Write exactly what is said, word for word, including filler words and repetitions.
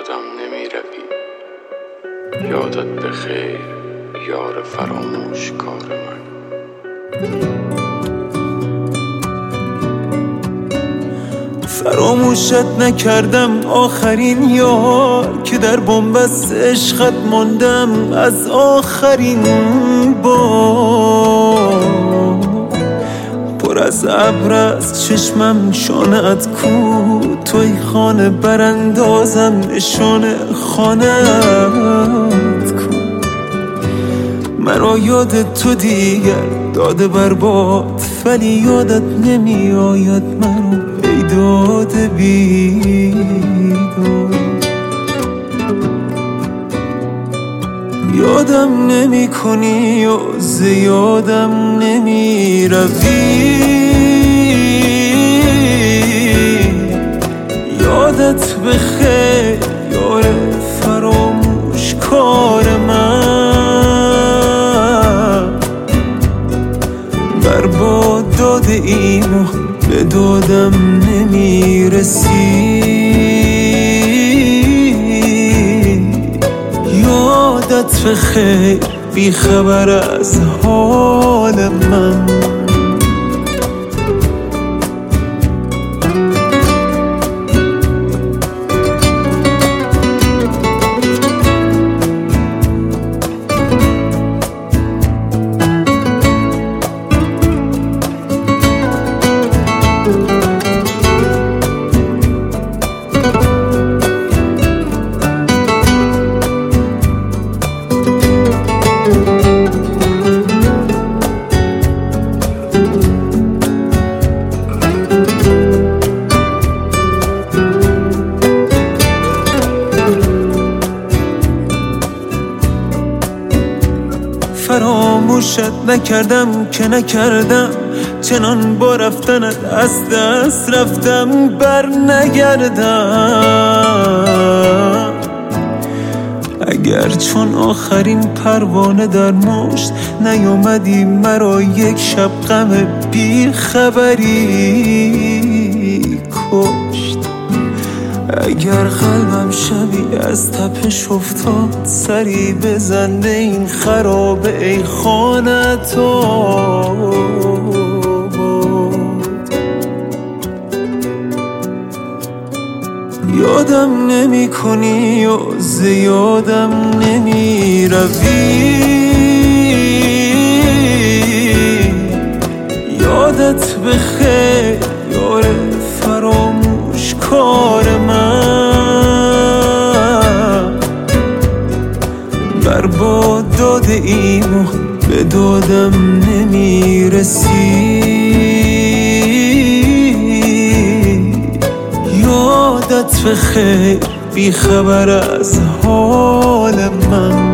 یادم نمی روی، یادت بخیر یار فراموش کار من. فراموشت نکردم آخرین یار که در بنبست عشقت ماندم از آخرین بار. پر از ابر از چشمم شانه‌ات کو، توی خانه براندازم نشانه خانه‌ات کو. مرا یاد تو دیگر داده برباد، ولی یادت نمی آید مرا ای داده بیداد. یادم نمی کنی و زیادم نمی روی، یادت بخیر یار فراموش کار من. برباد داده اینو به دادم نمی رسی، یادت بخیر بی خبر از حال من. فراموشت نکردم که نکردم، چنان با رفتنت از دست رفتم بر نگردم. اگر چون آخرین پروانه در مشت نیومدی مرا یک شب غم بی خبری کشت. اگر قلبم شبی از تپش افتاد سری بزن به این خرابه ای خانه تو. یادم نمی کنی و زیادم نمی روی، یادت بخیر یار فراموش کار من. برباد داده اینو به دادم نمی رسی، یادت بخیر بی خبر از حال من.